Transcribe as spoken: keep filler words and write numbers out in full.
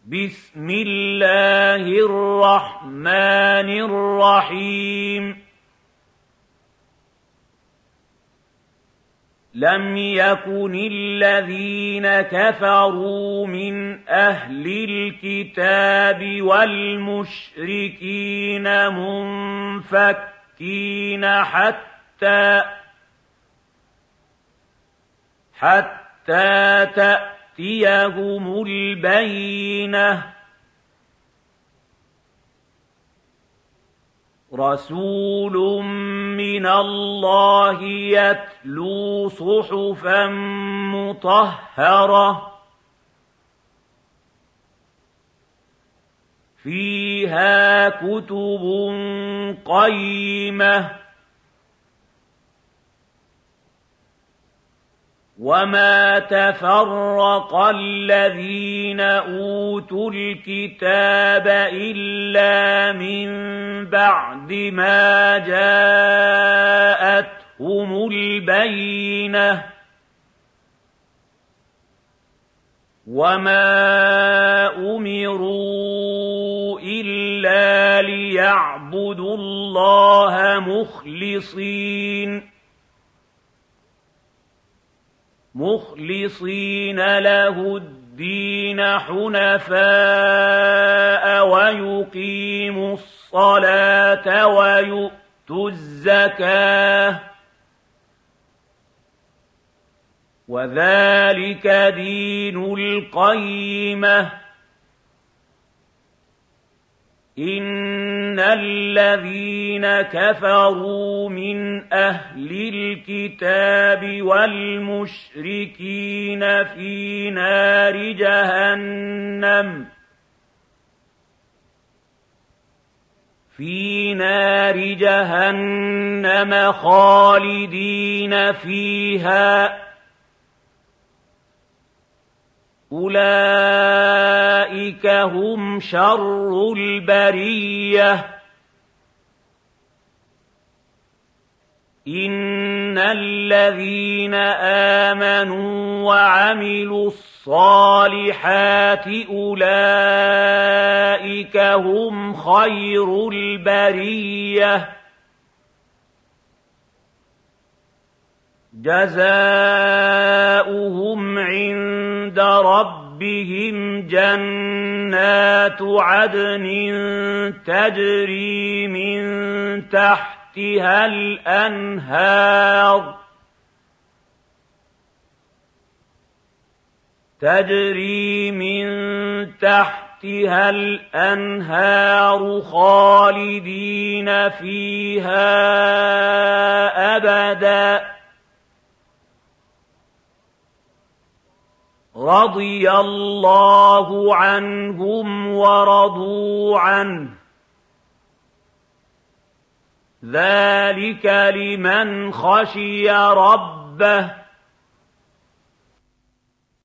بسم الله الرحمن الرحيم لم يكن الذين كفروا من أهل الكتاب والمشركين منفكين حتى حتى تأتيهم البينة رسول من الله يتلو صحفا مطهرة فيها كتب قيمة وما تفرق الذين أوتوا الكتاب إلا من بعد ما جاءتهم البينة وما أمروا إلا ليعبدوا الله مخلصين مخلصين له الدين حنفاء ويقيموا الصلاة ويؤتوا الزكاة وذلك دين القيمة إن الذين كفروا من أهل الكتاب والمشركين في نار جهنم في نار جهنم خالدين فيها أولئك هم شر البرية إن الذين آمنوا وعملوا الصالحات أولئك هم خير البرية جزاؤهم عند ربهم جنات عدن تجري من تحتها الأنهار تجري من تحتها الأنهار خالدين فيها أبداً رضي الله عنهم ورضوا عنه ذلك لمن خشي ربه